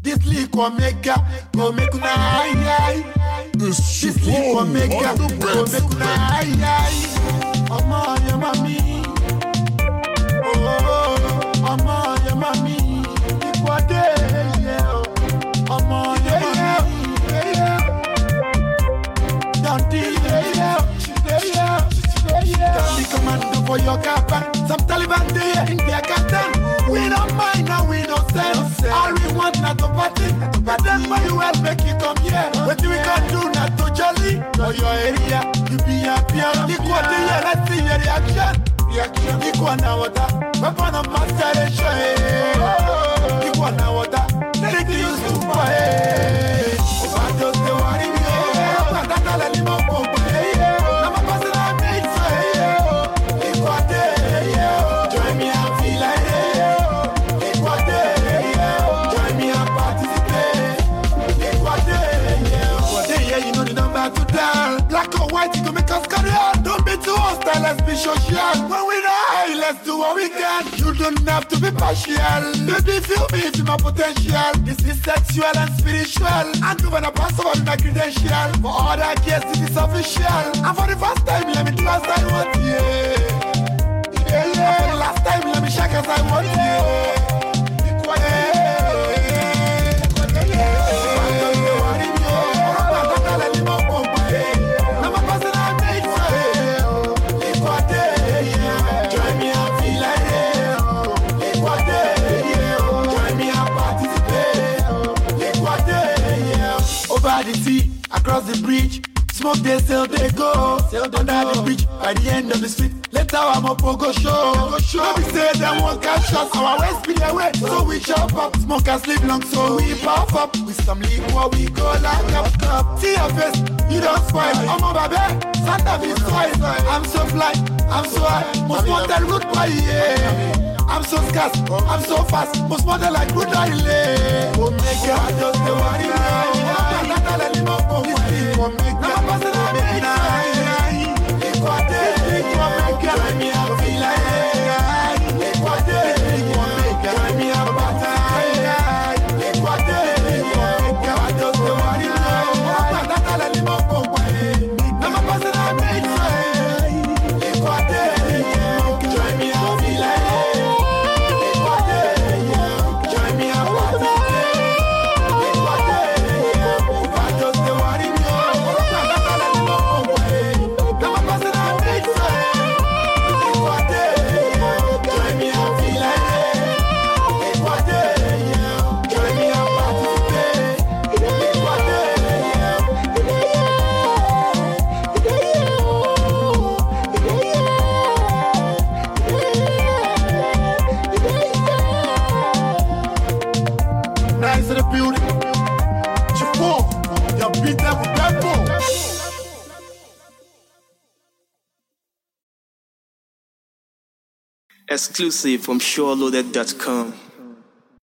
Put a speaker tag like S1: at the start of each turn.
S1: This leak will make ya go make una high. This leak will make ya go make una high. Ọmọ ya mami, oh, ọmọ ya mami, ikwade ye, ọmọ ya mami, Dandy ye, Dandy commando for your cabin. Some Taliban there in their captain. We don't mind and we don't sense. All we want not to party, but then when you will make you come here. What we can do not to jolly for your area. You be happy and equal to your let's see your reaction. Equal now water, weapon of masteration. Equal now water, take you to play. Overdose the worry me, but that's all I live on. I'm a person I made for you. Equal day, join me and feel like it. Equal day, join me and participate. Equal day, you know the number to dial. Black or white, you can make us carry on. Don't be too hostile, let's be social. When we die, let's do what we can. You don't have to be partial. Baby, feel me, feel my potential. This is sexual and spiritual. And even a pastor with my credential. For all that case, this is official. And for the first time, let me do as I want, yeah. And for the last time, let me shake as I want, yeah. The sea, across the bridge, smoke they sail they go. Under the bridge, by the end of the street, let our mopo go show. Let me say them won't catch us, our waist be their way. So we chop up, smoke and sleep long, so we puff up. With some liquor we go like up. See your face, you don't spoil. I'm a baby, Santa be twice. I'm so fly, I'm so high. Most model root by yeah. I'm so scarce, I'm so fast. Most model like good Riley. Omega, I just the worry now.
S2: Exclusive from SureLoaded.com.